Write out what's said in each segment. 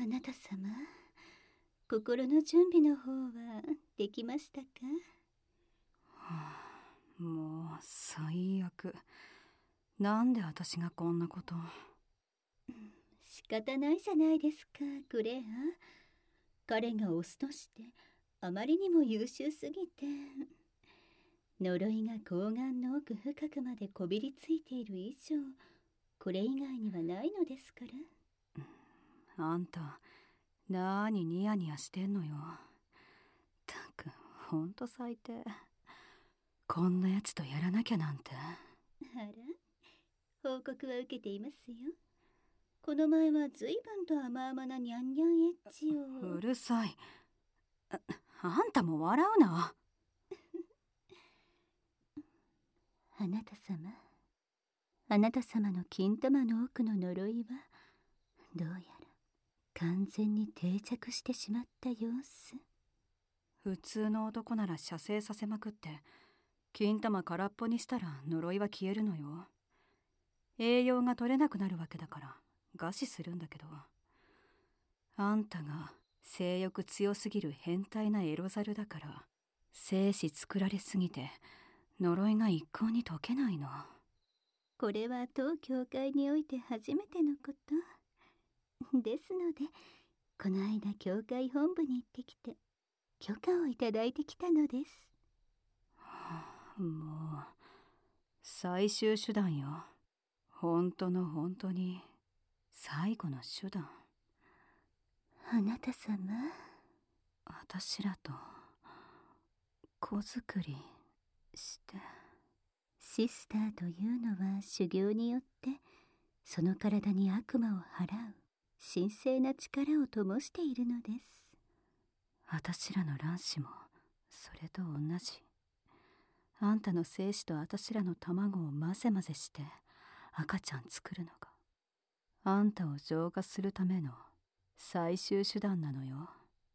あなた様、心の準備の方はできましたか？ もう最悪。なんで私がこんなこと。 仕方ないじゃないですか、クレア。彼がオスとしてあまりにも優秀すぎて、呪いが睾丸の奥深くまでこびりついている以上、これ以外にはないのですから。 あんたなーにニヤニヤしてんのよ。たくほんと最低。こんなやつとやらなきゃなんて。 あら、報告は受けていますよ。この前は随分と甘々なニャンニャンエッチを。 うるさい。あんたも笑うな。 あなた様、あなた様の金玉の奥の呪いはどうやら完全に定着してしまった様子。 普通の男なら射精させまくって金玉空っぽにしたら呪いは消えるのよ。栄養が取れなくなるわけだから餓死するんだけど、あんたが性欲強すぎる変態なエロザルだから精子作られすぎて呪いが一向に解けないの。 これは当教会において初めてのことですので、この間教会本部に行ってきて許可をいただいてきたのです。 もう最終手段よ。本当の本当に最後の手段。 あなた様、 私らと子作りしてシスターというのは修行によってその体に悪魔を払う神聖な力を灯しているのです。 私らの卵子もそれと同じ。あんたの精子と私らの卵を混ぜ混ぜして赤ちゃん作るのがあんたを浄化するための最終手段なのよ。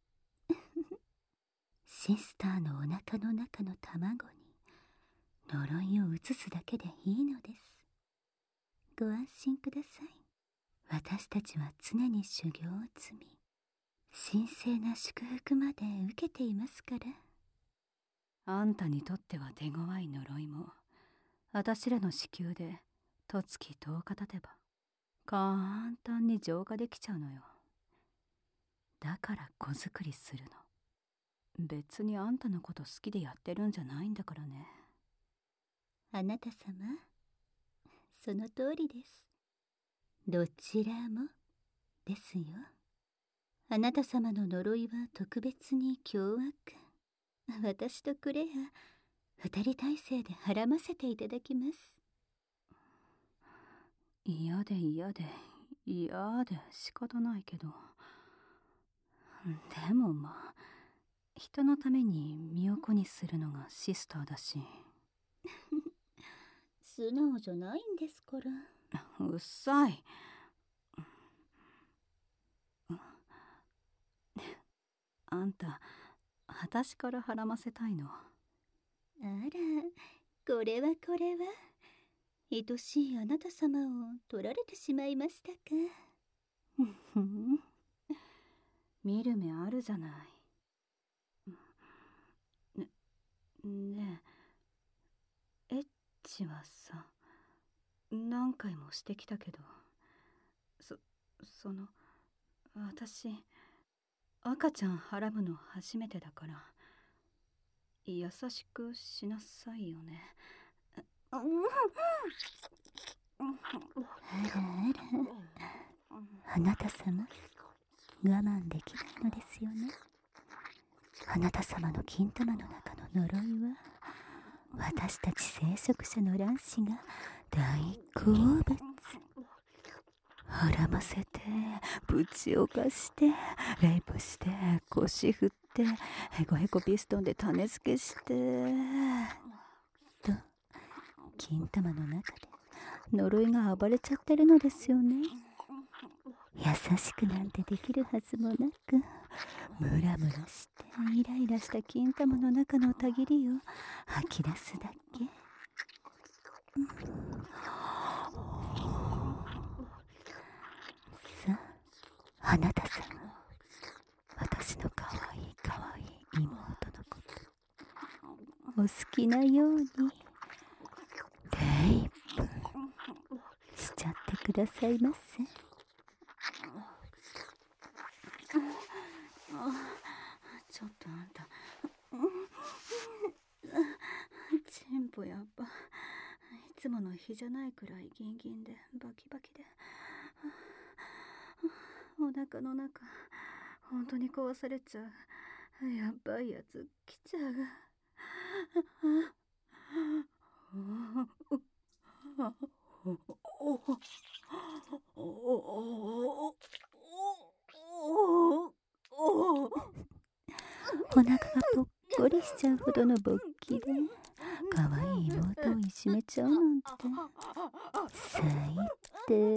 シスターのお腹の中の卵に呪いを移すだけでいいのです。ご安心ください。私たちは常に修行を積み、神聖な祝福まで受けていますから。 あんたにとっては手強い呪いも私らの子宮で十月10日経てば簡単に浄化できちゃうのよ。だから子作りするの。別にあんたのこと好きでやってるんじゃないんだからね。 あなた様、その通りです。どちらもですよ。あなた様の呪いは特別に凶悪。私とクレア二人体制ではらませていただきます。 嫌で嫌で嫌で仕方ないけど、でもまあ人のために身を粉にするのがシスターだし。 素直じゃないんですから。 うっさい。あんた私からはらませたいの？ あら、これはこれは、愛しいあなた様を取られてしまいましたか。 見る目あるじゃない。ねえ、エッチはさ何回もしてきたけど、その私赤ちゃんはらむの初めてだから優しくしなさいよね。 あらあら、あなた様、我慢できないのですよね。あなた様の金玉の中の呪いは私たち聖職者の卵子が大好物。はらませて、ぶちおかして、レイプして、腰振って、ヘコヘコピストンで種付けしてと、金玉の中で呪いが暴れちゃってるのですよね。優しくなんてできるはずもなく、ムラムラしてイライラした金玉の中のたぎりを吐き出すだけ。さあ、あなた様、 お好きなようにレイプしちゃってくださいませ。 ちょっとあんた、チンポやっぱいつもの日じゃないくらいギンギンでバキバキで、お腹の中本当に壊されちゃう。やばいやつ来ちゃう。 お腹がぽっこりしちゃうほどの勃起で可愛い妹をいじめちゃうなんて最低。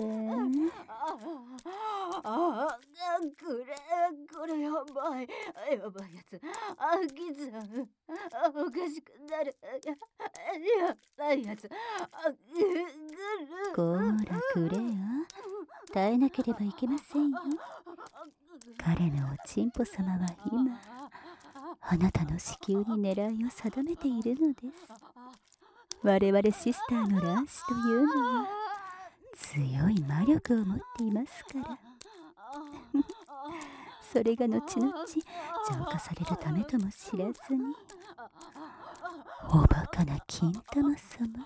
これやばいやつ。きちゃう。おかしくなる。やばいやつ。 こーらくれや、耐えなければいけませんよ。彼のおちんぽ様は今あなたの子宮に狙いを定めているのです。我々シスターの卵子というのは強い魔力を持っていますからそれが後々浄化されるためとも知らずに、おバカな金玉様、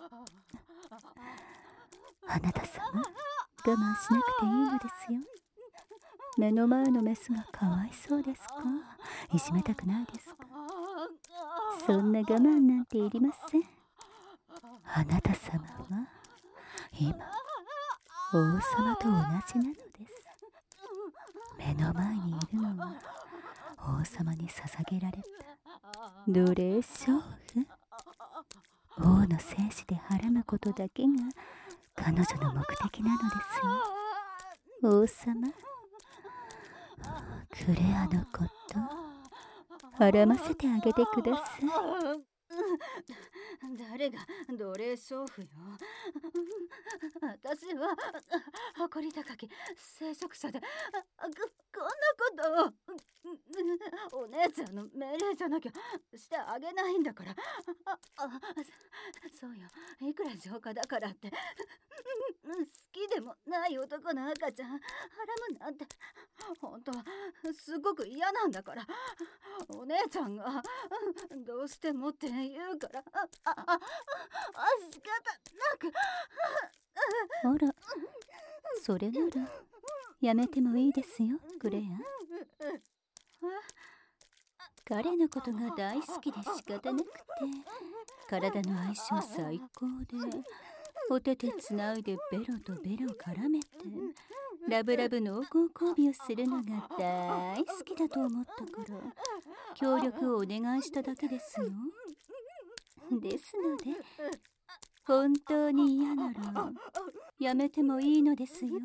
あなた様我慢しなくていいのですよ。目の前のメスがかわいそうですか？いじめたくないですか？そんな我慢なんていりません。あなた様は今王様と同じなのです。目の前にいるのは王様に捧げられた奴隷娼婦。王の精子ではらむことだけが彼女の目的なのですよ。王様、クレアのことはらませてあげてください。 誰が奴隷娼婦よ。私は誇り高き聖職者でこんなことをお姉ちゃんの命令じゃなきゃしてあげないんだから。そうよ、いくら浄化だからって好きでもない男の赤ちゃんはらむなんて本当はすごく嫌なんだから。お姉ちゃんがどうしてもって言うから仕方なく。 ほら、それならやめてもいいですよ、クレア。彼のことが大好きで仕方なくて、体の相性最高でお手手つないでベロとベロ絡めてラブラブ濃厚交尾をするのが大好きだと思ったから協力をお願いしただけですよ。ですので本当に嫌ならやめてもいいのですよ。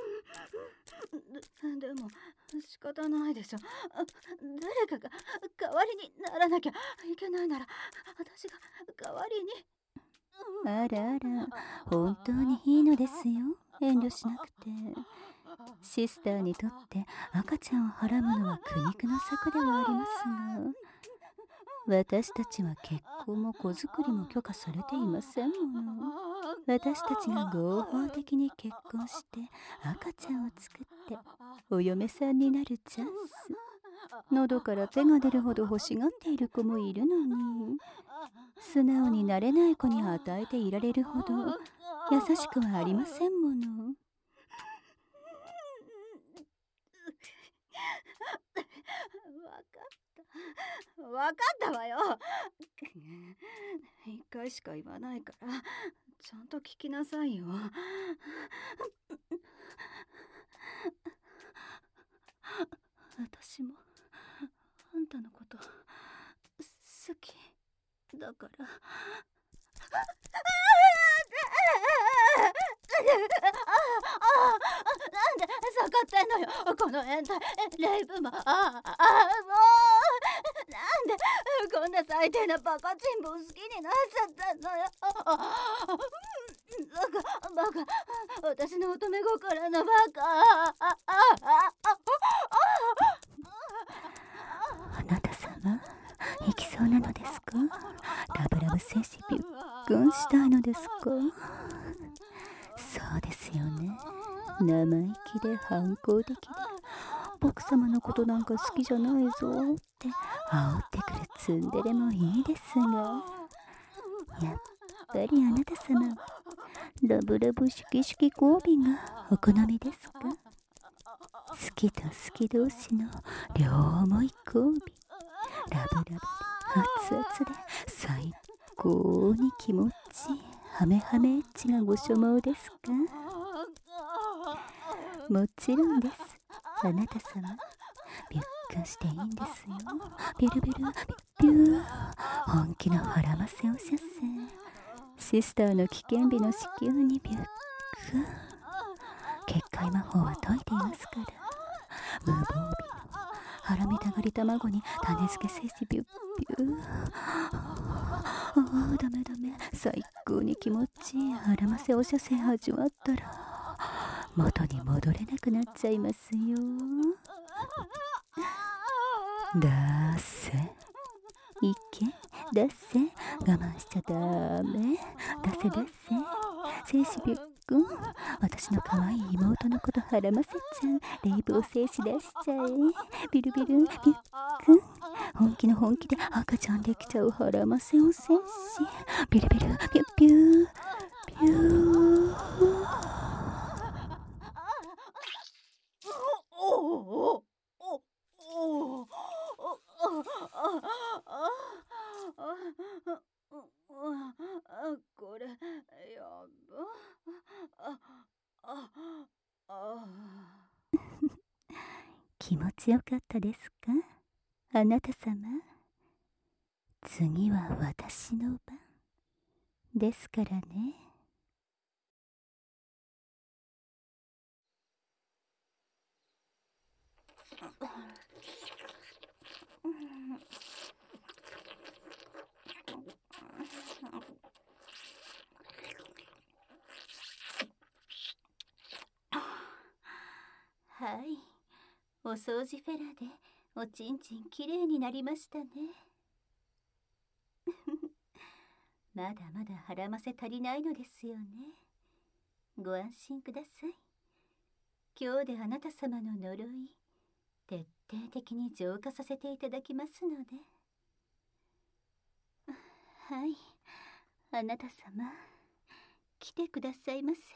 でも仕方ないでしょ。誰かが代わりにならなきゃいけないなら私が代わりに。 あらあら、本当にいいのですよ、遠慮しなくて。シスターにとって赤ちゃんをはらむのは苦肉の策ではありますが、私たちは結婚も子作りも許可されていませんもの。私たちが合法的に結婚して赤ちゃんを作ってお嫁さんになるチャンス。喉から手が出るほど欲しがっている子もいるのに、素直になれない子に与えていられるほど優しくはありませんもの。 わかったわよ。一回しか言わないからちゃんと聞きなさいよ。私もあんたのこと好きだから。なんで下がってんのよこの変態レイプマン。もうなんでこんな最低なバカチンポ好きになっちゃったのよ。バカ私の乙女心のバカ。 あなた様、行きそうなのですか？ ぶ精子びっくんしたいのですか？そうですよね。生意気で反抗的で、僕様のことなんか好きじゃないぞって煽ってくるツンデレもいいですが、やっぱりあなた様はラブラブシュキシュキ交尾がお好みですか？好きと好き同士の両思い交尾、ラブラブで熱々で最高に気持ちいいハメハメエッチがご所望ですか？もちろんです。あなた様、びっくんしていいんですよ。ビュルビュルビュー、本気の腹ませお射精、シスターの危険日の子宮にビュック、結界魔法は解いていますから、無防備の腹みたがり卵に種付け精子ビュッビュー、ダメダメ、最高に気持ちいい腹ませお射精味わったら元に戻れなくなっちゃいますよ。出せ、いけ、出せ、我慢しちゃダメ、出せ出せ、精子ビュッくん、私の可愛い妹のこと腹ませちゃう、レイブを精子出しちゃえ、ビルビルビュッくん、本気の本気で赤ちゃんできちゃう腹ませを精子、ビルビルビュッビュービュー。 これやば。 気持ちよかったですか、あなた様。次は私の番ですからね。はい、お掃除フェラでおちんちんきれいになりましたね。まだまだ腹ませ足りないのですよね。ご安心ください。今日であなた様の呪い、徹底的に浄化させていただきますので。はい、あなた様、来てくださいませ。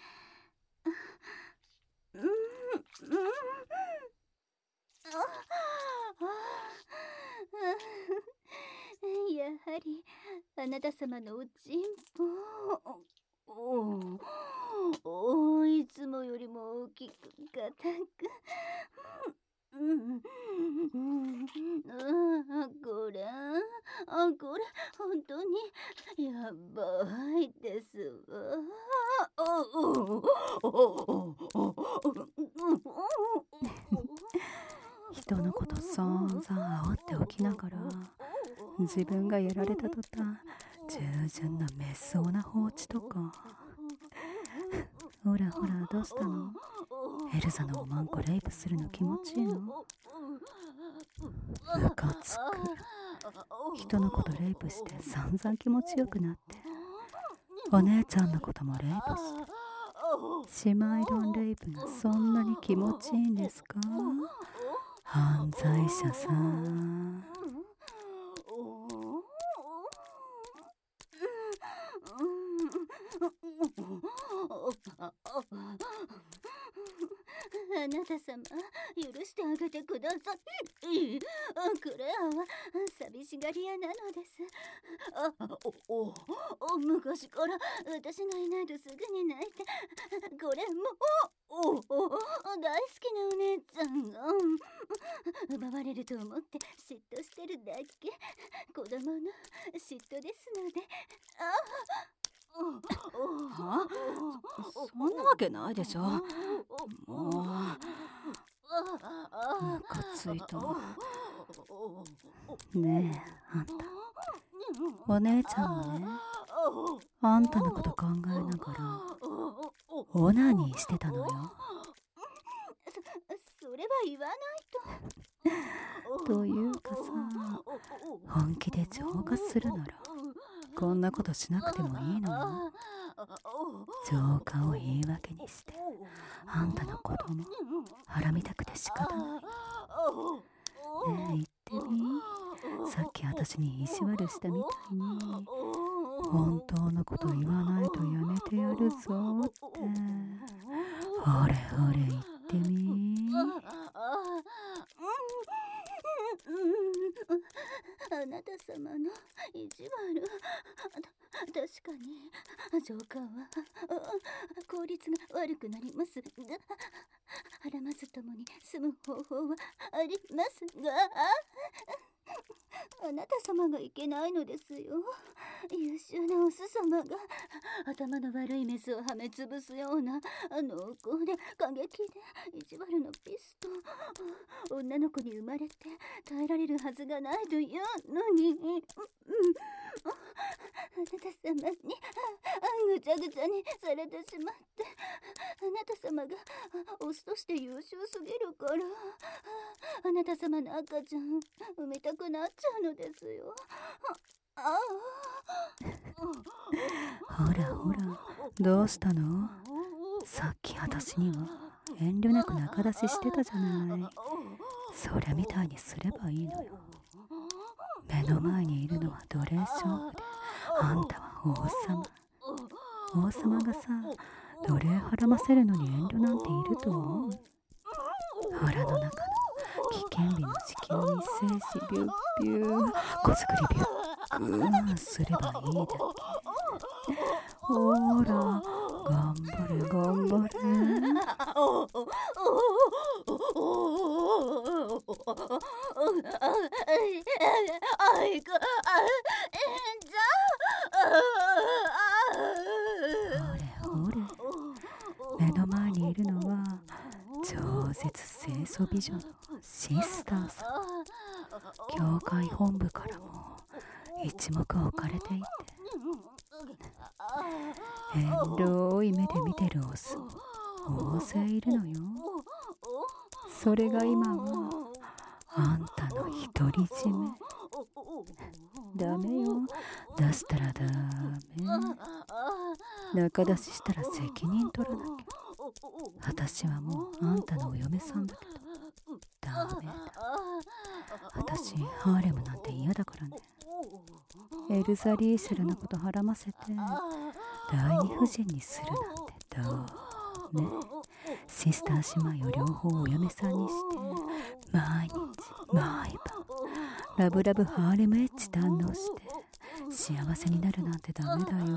やはりあなた様のおちんぽ、いつもよりも大きく硬く、これ本当にやばいですわ。 人のこと散々煽っておきながら、自分がやられた途端従順なメスオな放置とか。ほらほら、どうしたの？エルザのおまんこレイプするの気持ちいいの？ムカつく。人のことレイプして散々気持ちよくなって、お姉ちゃんのこともレイプして、姉妹丼レイプがそんなに気持ちいいんですか？犯罪者さん。 あなた様、許してあげてください。クレアは寂しがり屋なのです。昔から私がいないとすぐに泣いて、これも大好きなお姉ちゃんが奪われると思って嫉妬してるだけ。子供の嫉妬ですので。 は？そんなわけないでしょ。もうムカついた。ねえ、あんた、お姉ちゃんはね、あんたのこと考えながらオナニーしてたのよ。 それは言わないと。 というかさ、本気で浄化するならこんなことしなくてもいいのよ。浄化を言い訳にしてあんたの子供はらみたくて仕方ない。ねえ言ってみ。さっき私に意地悪したみたいに本当のこと言わないとやめてやるぞって。ほれほれ言ってみ。 あなた様の意地悪。確かに浄化は効率が悪くなりますが、はらまずともに済む方法はありますが、あなた様がいけないのですよ。優秀なオス様が頭の悪いメスをはめつぶすような濃厚で過激で意地悪のピスト女の子に生まれて耐えられるはずがないというのに、あなた様にぐちゃぐちゃにされてしまって、あなた様がオスとして優秀すぎるからあなた様の赤ちゃん産みたくなっちゃうのですよ。 ほらほら、どうしたの？さっき私には遠慮なく仲出ししてたじゃない。それみたいにすればいいのよ。目の前にいるのは奴隷勝負で、あんたは王様。王様がさ、奴隷はらませるのに遠慮なんていると思う？腹の中の危険日の子宮に精子ビュッビュー、子作りビュッグーすればいいだけ。ほら、頑張れ頑張れ。ほれほれ、目の前にいるのは超絶清楚美女のシスターさん。教会本部からも一目置かれていて、遠慮い目で見てるオスも大勢いるのよ。それが今はあんたの独り占め。ダメよ、出したらダメ。仲出ししたら責任取らなきゃ。私はもうあんたのお嫁さんだけどダメだ。私ハーレムなんて嫌だからね。エルザリーシェルのことはらませて第二夫人にするなんてどうね。シスター姉妹を両方お嫁さんにして毎日毎晩ラブラブハーレムエッジ堪能して幸せになるなんてダメだよ。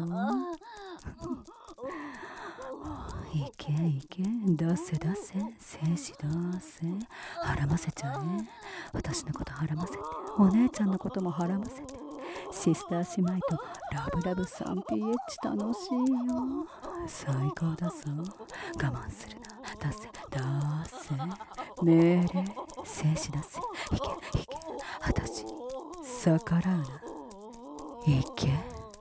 いけいけ、出せ出せ、精子出せ、はらませちゃえ。私のことはらませて、お姉ちゃんのこともはらませて、シスター姉妹とラブラブ 3PH 楽しいよ。最高だぞ。我慢するな。出せ出せ、命令、精子出せ。いけいけ、私に逆らうな。いけ。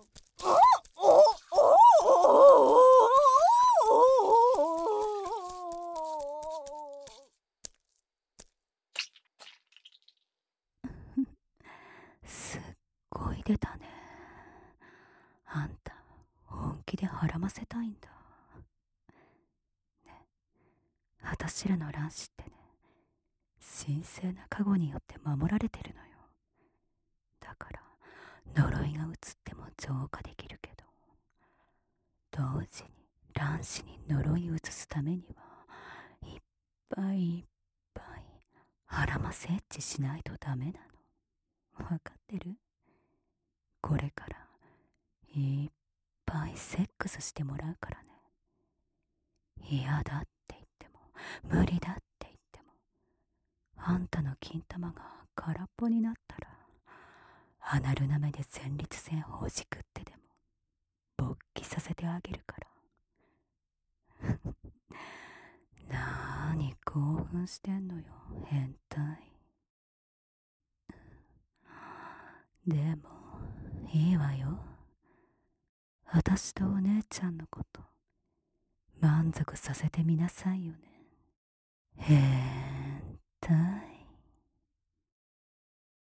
すっごい出たね。あんた本気ではらませたいんだね。私らの卵子ってね、神聖な加護によって守られてるのよ。だから呪いが移っても浄化できるけど、同時に卵子に呪い移すためにはいっぱいいっぱいはらませエッチしないとダメなの。わかってる？これからいっぱいセックスしてもらうからね。嫌だって言っても無理だって言っても、あんたの金玉が空っぽになったらアナルなめで前立腺ほじくってでも勃起させてあげるからなーに興奮してんのよ、変態。でもいいわよ。私とお姉ちゃんのこと満足させてみなさいよね。へえ。